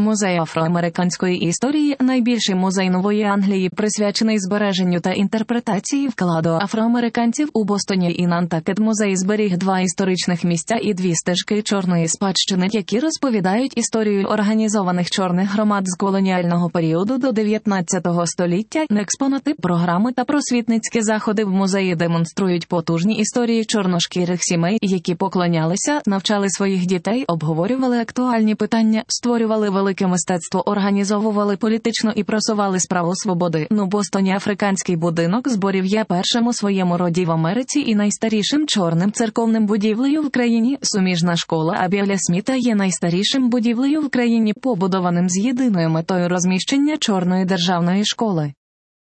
Музей афроамериканської історії – найбільший музей Нової Англії, присвячений збереженню та інтерпретації вкладу афроамериканців у Бостоні і Нантакет. Музей зберіг 2 історичних місця і 2 стежки чорної спадщини, які розповідають історію організованих чорних громад з колоніального періоду до 19 століття. Експонати, програми та просвітницькі заходи в музеї демонструють потужні історії чорношкірих сімей, які поклонялися, навчали своїх дітей, обговорювали актуальні питання, створювали велике мистецтво, організовували політично і просували справу свободи. У Бостоні африканський будинок зборів є першим у своєму роді в Америці і найстарішим чорним церковним будівлею в країні. Суміжна школа Абіеля Сміта є найстарішим будівлею в країні, побудованим з єдиною метою розміщення чорної державної школи.